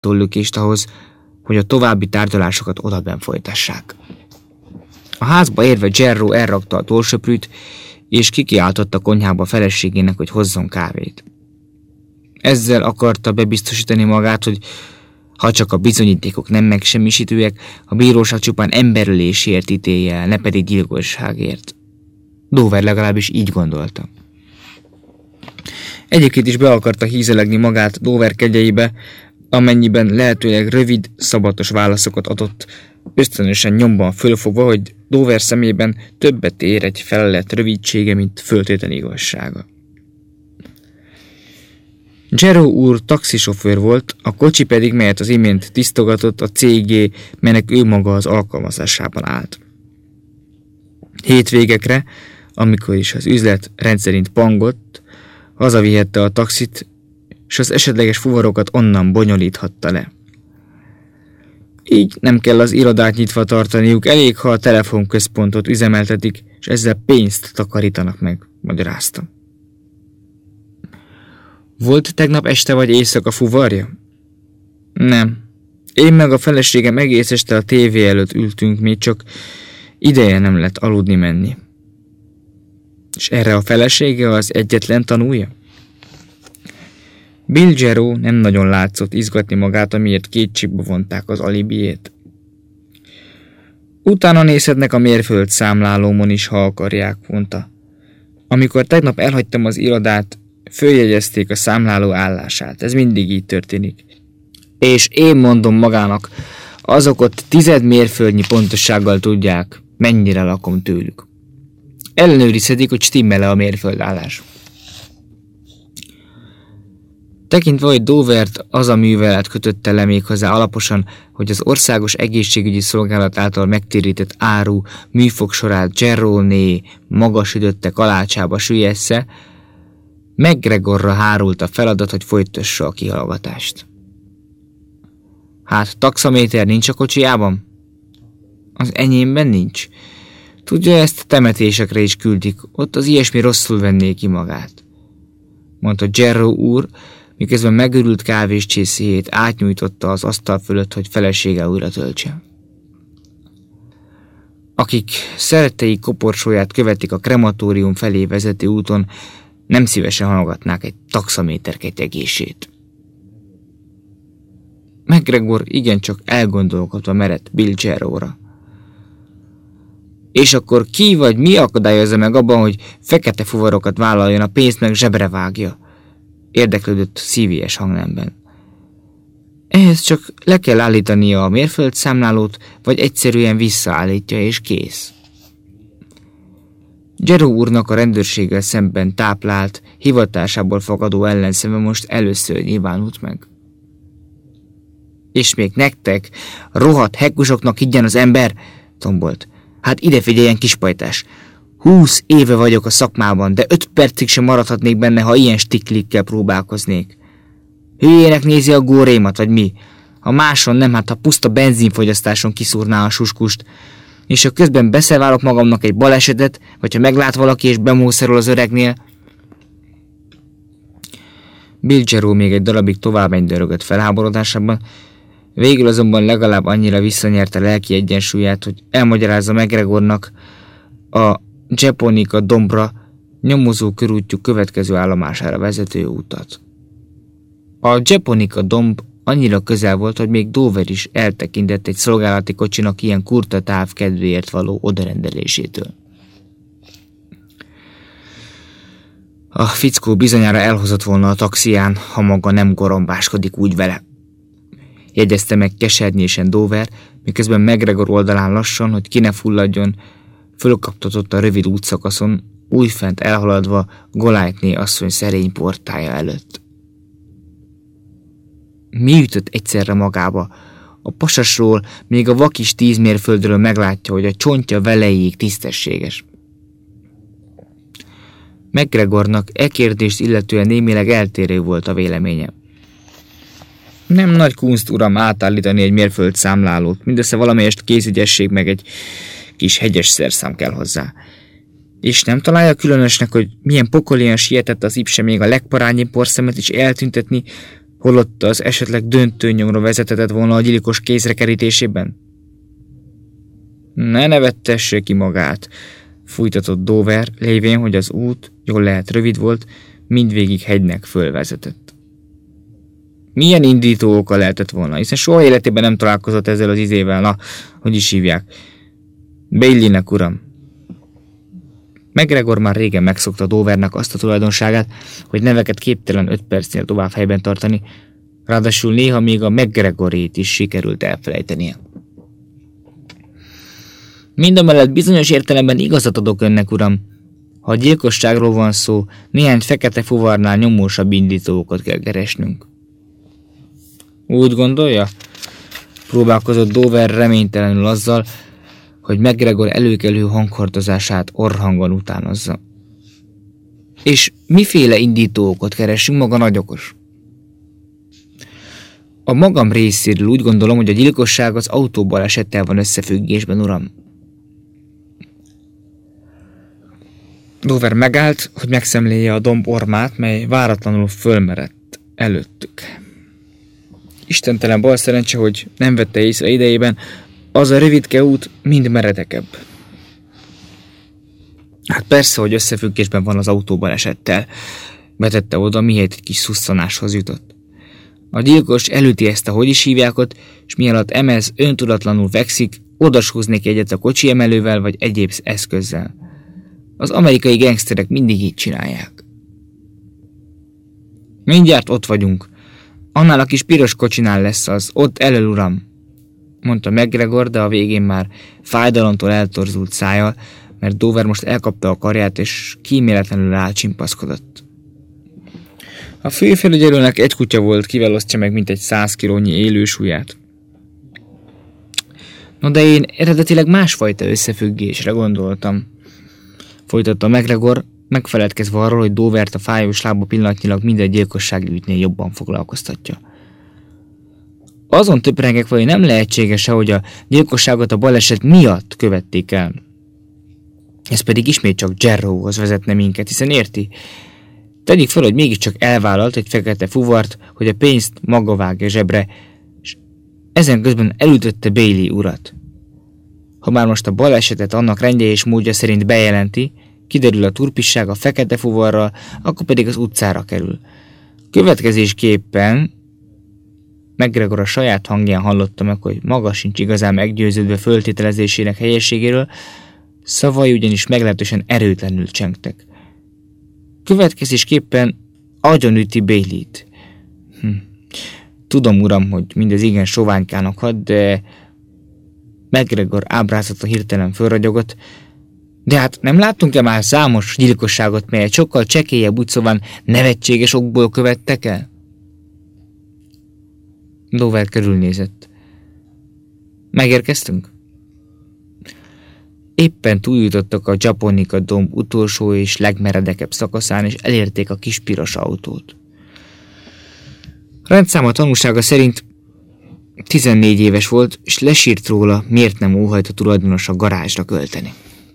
lökést ahhoz, hogy a további tárgyalásokat odabenn folytassák. A házba érve Gerro elrakta a tollsöprűt, és kikiáltotta a konyhába feleségének, hogy hozzon kávét. Ezzel akarta bebiztosítani magát, hogy ha csak a bizonyítékok nem megsemmisítőek, a bíróság csupán emberölésért ítélje el, ne pedig gyilkosságért. Dover legalábbis így gondolta. Egyébként is be akarta hízelegni magát Dover kegyeibe, amennyiben lehetőleg rövid, szabatos válaszokat adott, ösztönösen nyomban fölfogva, hogy Dover szemében többet ér egy felelet rövidsége, mint föltétlen igazsága. Gerro úr taxisofőr volt, a kocsi pedig, melyet az imént tisztogatott, a CG, melynek ő maga az alkalmazásában állt. Hétvégekre, amikor is az üzlet rendszerint pangott, hazavihette a taxit, és az esetleges fuvarokat onnan bonyolíthatta le. Így nem kell az irodát nyitva tartaniuk, elég, ha a telefonközpontot üzemeltetik, és ezzel pénzt takarítanak meg, magyarázta. Volt tegnap este vagy éjszaka fuvarja? Nem. Én meg a feleségem egész este a tévé előtt ültünk, még csak ideje nem lett aludni menni. És erre a felesége az egyetlen tanúja? Bill Gerro nem nagyon látszott izgatni magát, amiért kétségbe vonták az alibiét. Utána nézhetnek a mérföld számlálómon is, ha akarják, mondta. Amikor tegnap elhagytam az irodát, följegyezték a számláló állását. Ez mindig így történik. És én mondom magának, azok ott 10 mérföldnyi pontossággal tudják, mennyire lakom tőlük. Ellenőrizhetik, hogy stimmel-e a mérföldállás. Tekintve, hogy Dovert az a művelet kötötte le méghozzá alaposan, hogy az Országos Egészségügyi Szolgálat által megtérített áru műfogsorát Gerroné magas ütötte kalácsába süllyessze, McGregorra hárult a feladat, hogy folytassa a kihallgatást. Hát, taxaméter nincs a kocsijában? Az enyémben nincs. Tudja, ezt temetésekre is küldik, ott az ilyesmi rosszul venné ki magát, mondta Gerro úr, miközben megörült kávés csészéjét átnyújtotta az asztal fölött, hogy felesége újra töltse. Akik szerettei koporsóját követik a krematórium felé vezető úton, nem szívesen hallgatnák egy taxaméter ketyegését. McGregor igencsak elgondolkodva merett Bill Gerróra. És akkor ki vagy mi akadályozza meg abban, hogy fekete fuvarokat vállaljon, a pénzt meg zsebre vágja? Érdeklődött szívélyes hangnemben. Ehhez csak le kell állítania a mérföldszámlálót, vagy egyszerűen visszaállítja és kész. Gerro úrnak a rendőrséggel szemben táplált, hivatásából fakadó ellenszeme most először nyilvánult meg. És még nektek, rohadt hekkusoknak higgyen az ember, tombolt. Hát ide figyeljen, kispajtás! 20 éve vagyok a szakmában, de 5 percig sem maradhatnék benne, ha ilyen stiklikkel próbálkoznék. Hülyének nézi a górémat, vagy mi? Ha máson nem, hát ha puszta benzinfogyasztáson kiszúrná a suskust, és ha közben beszélválok magamnak egy balesetet, vagy ha meglát valaki és bemószerol az öregnél. Bill Gerro még egy darabig tovább endörögött felháborodásában, végül azonban legalább annyira visszanyerte lelki egyensúlyát, hogy elmagyarázza McGregornak a Japonica dombra nyomozó körútjuk következő állomására vezető utat. A Japonica domb annyira közel volt, hogy még Dover is eltekintett egy szolgálati kocsinak ilyen kurta táv kedvéért való odarendelésétől. A fickó bizonyára elhozott volna a taxiján, ha maga nem gorombáskodik úgy vele, jegyezte meg kesernyésen Dover, miközben McGregor oldalán lassan, hogy ki ne fulladjon, fölkaptatott a rövid útszakaszon, újfent elhaladva Golightné asszony szerény portája előtt. Mi ütött egyszerre magába? A pasasról, még a vakis 10 mérföldről meglátja, hogy a csontja velejéig tisztességes. McGregornak e kérdést illetően némileg eltérő volt a véleménye. Nem nagy kunst, uram, átállítani egy mérföld számlálót, mindössze valamelyest kézügyesség meg egy kis hegyes szerszám kell hozzá. És nem találja különösnek, hogy milyen pokolian sietett az Ipse még a legparányi porszemet is eltüntetni, holott az esetleg döntőnyomra vezethetett volna a gyilkos kézre kerítésében? Ne nevettesse ki magát, fújtatott Dover, lévén, hogy az út, jól lehet rövid volt, mindvégig hegynek fölvezetett. Milyen indító oka lehetett volna, hiszen soha életében nem találkozott ezzel az izével, na, hogy is hívják. Baileynek, uram. McGregor már régen megszokta Dovernek azt a tulajdonságát, hogy neveket képtelen 5 percnél tovább helyben tartani, ráadásul néha még a McGregorét is sikerült elfelejtenie. Mindamellett bizonyos értelemben igazat adok önnek, uram. Ha a gyilkosságról van szó, néhány fekete fuvarnál nyomósabb indítókat kell keresnünk. Úgy gondolja? Próbálkozott Dover reménytelenül azzal, hogy McGregor előkelő hanghordozását orrhangon utánozza. És miféle indítókat keresünk, maga nagyokos? A magam részéről úgy gondolom, hogy a gyilkosság az autóbalesettel van összefüggésben, uram. Dover megállt, hogy megszemlélje a domb ormát, mely váratlanul fölmerett előttük. Istentelen bal szerencse, hogy nem vette észre idejében, az a rövidke út mind meredekebb. Hát persze, hogy összefüggésben van az autóbalesettel, vetette oda, mihelyt egy kis szusszanáshoz jutott. A gyilkos elüti ezt a hogy is hívjákot, és mi alatt emez, öntudatlanul fekszik, odasúznék egyet a kocsi emelővel vagy egyéb eszközzel. Az amerikai gengszterek mindig így csinálják. Mindjárt ott vagyunk. Annál a kis piros kocsinál lesz az, ott elől, uram, mondta McGregor, de a végén már fájdalomtól eltorzult szájjal, mert Dover most elkapta a karját, és kíméletlenül rácsimpaszkodott. A főfelügyelőnek egy kutya volt, kivel osztja meg mintegy 100 kilónyi élősúlyát. No, de én eredetileg másfajta összefüggésre gondoltam, folytatta McGregor, megfeledkezve arról, hogy Dovert a fájós lába pillanatnyilag minden gyilkossági ügynél jobban foglalkoztatja. Azon töprengek, hogy nem lehetséges-e, hogy a gyilkosságot a baleset miatt követték el. Ez pedig ismét csak Jarrowhoz vezetne minket, hiszen érti? Tegyük fel, hogy mégiscsak elvállalt egy fekete fuvart, hogy a pénzt maga vágja zsebre, és ezen közben elütötte Bailey urat. Ha már most a balesetet annak rendje és módja szerint bejelenti, kiderül a turpisság a fekete fuvarral, akkor pedig az utcára kerül. Következésképpen McGregor a saját hangján hallotta meg, hogy maga sincs igazán meggyőződve föltételezésének helyességéről, szavai ugyanis meglehetősen erőtlenül csengtek. Következésképpen agyonüti Baileyt. Tudom, uram, hogy mindez igen soványkának hat, de McGregor ábrázata hirtelen fölragyogott. De hát nem láttunk-e már számos gyilkosságot, melyet sokkal csekélyebb, úgy szóval nevetséges okból követtek el? Dover körülnézett. Megérkeztünk? Éppen túljutottak a Japonica domb utolsó és legmeredekebb szakaszán, és elérték a kis piros autót. Rendszáma tanúsága szerint 14 éves volt, és lesírt róla, miért nem óhajt a tulajdonos a garázsra költeni.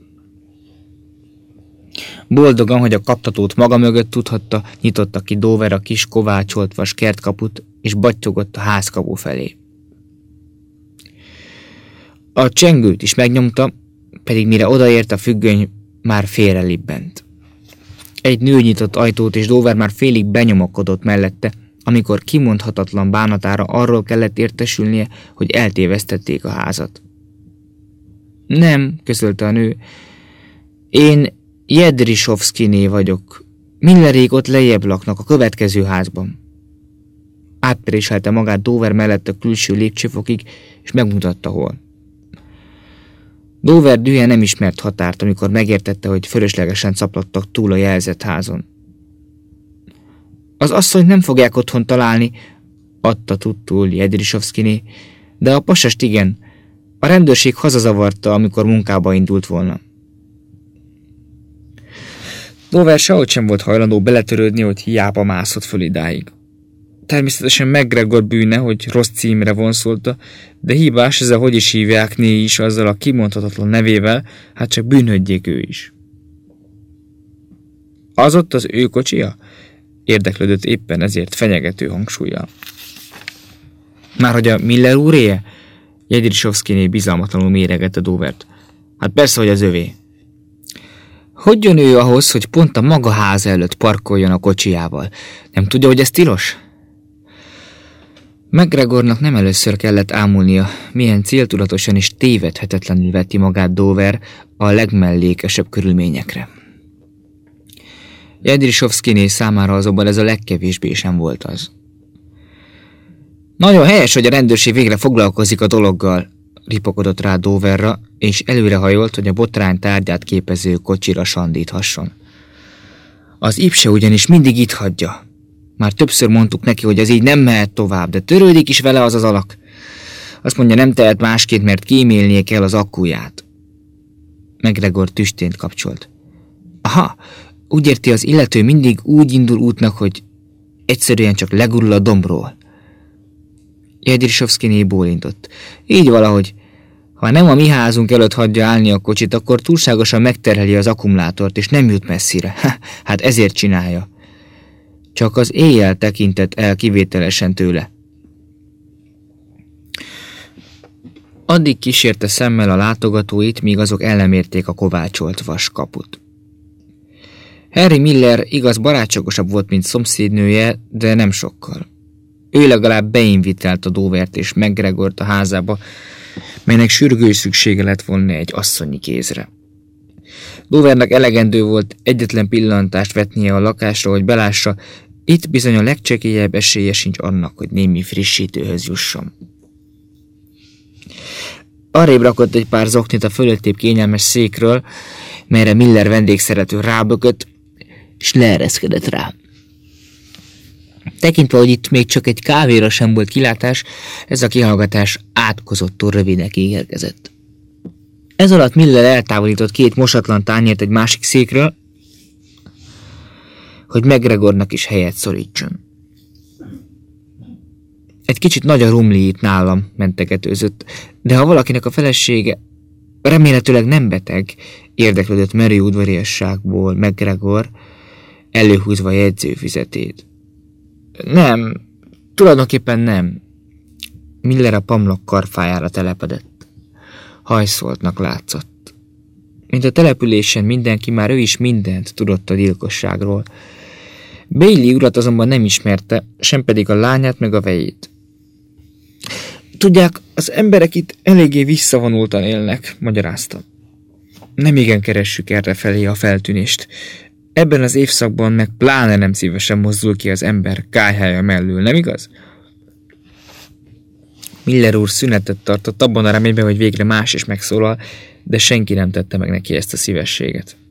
Boldogan, hogy a kaptatót maga mögött tudhatta, nyitotta ki Dover a kis kovácsolt vas kertkaput, és battyogott a házkapu felé. A csengőt is megnyomta, pedig mire odaért, a függöny már félrelibbent. Egy nő nyitott ajtót, és Dover már félig benyomokodott mellette, amikor kimondhatatlan bánatára arról kellett értesülnie, hogy eltévesztették a házat. Nem, közölte a nő, én Jedrisovszkiné vagyok. Millerék ott lejjebb laknak a következő házban. Átpréselte magát Dover mellett a külső lépcsőfokig, és megmutatta hol. Dover dühe nem ismert határt, amikor megértette, hogy fölöslegesen caplottak túl a jelzett házon. Az asszonyt nem fogják otthon találni, adta tudtul Jedrisovszkiné, de a pasast igen. A rendőrség hazazavarta, amikor munkába indult volna. Dover sehogy sem volt hajlandó beletörődni, hogy hiába mászott föl idáig. Természetesen McGregor bűne, hogy rossz címre vonszolta, de hibás ez a hogy is hívják né is azzal a kimondhatatlan nevével, hát csak bűnhődjék ő is. Az ott az ő kocsia? érdeklődött éppen ezért fenyegető hangsúllyal. Márhogy a Miller úré? Jedrzejowskiné bizalmatlanul méregette Dovert. Hát persze, hogy az övé. Hogy jön ő ahhoz, hogy pont a maga háza előtt parkoljon a kocsijával? Nem tudja, hogy ez tilos? McGregornak nem először kellett ámulnia, milyen céltudatosan és tévedhetetlenül veti magát Dover a legmellékesebb körülményekre. Jedrzejowskiné számára azonban ez a legkevésbé sem volt az. Nagyon helyes, hogy a rendőrség végre foglalkozik a dologgal, ripokodott rá Doverra, és előrehajolt, hogy a botrány tárgyát képező kocsira sandíthasson. Az Ipse ugyanis mindig itt hagyja. Már többször mondtuk neki, hogy ez így nem mehet tovább, de törődik is vele az alak. Azt mondja, nem tehet másként, mert kímélnie kell az akkuját. McGregor tüstént kapcsolt. Aha, úgy érti, az illető mindig úgy indul útnak, hogy egyszerűen csak legurul a dombról. Jedrzejowskiné bólintott. Így valahogy. Ha nem a mi házunk előtt hagyja állni a kocsit, akkor túlságosan megterheli az akkumulátort, és nem jut messzire. Hát ezért csinálja. Csak az éjjel tekintett el kivételesen tőle. Addig kísérte szemmel a látogatóit, míg azok ellenérték a kovácsolt vaskaput. Harry Miller igaz barátságosabb volt, mint szomszédnője, de nem sokkal. Ő legalább beinvitált a Dovert és McGregort a házába, melynek sürgő szüksége lett volna egy asszonyi kézre. Dovernek elegendő volt egyetlen pillantást vetnie a lakásra, hogy belássa, itt bizony a legcsekélyebb esélye sincs annak, hogy némi frissítőhöz jusson. Arrébb rakott egy pár zoknit a fölöttébb kényelmes székről, melyre Miller vendégszerető rábökött, és leereszkedett rá. Tekintve, hogy itt még csak egy kávéra sem volt kilátás, ez a kihallgatás átkozottul rövidnek ígérkezett. Ez alatt Miller eltávolított 2 mosatlan tányért egy másik székről, hogy McGregornak is helyet szorítson. Egy kicsit nagy a rumli itt nálam, mentegetőzött, de ha valakinek a felesége remélhetőleg nem beteg, érdeklődött merő udvariasságból McGregor, előhúzva a jegyzőfüzetét. Nem, tulajdonképpen nem. Miller a pamlok karfájára telepedett. Hajszoltnak látszott. Mint a településen mindenki, már ő is mindent tudott a gyilkosságról. Bailey urat azonban nem ismerte, sem pedig a lányát meg a vejét. Tudják, az emberek itt eléggé visszavonultan élnek, magyarázta. Nem igen keressük errefelé a feltűnést. Ebben az évszakban meg pláne nem szívesen mozdul ki az ember kályhája mellől, nem igaz? Miller úr szünetet tartott abban a reményben, hogy végre más is megszólal, de senki nem tette meg neki ezt a szívességet.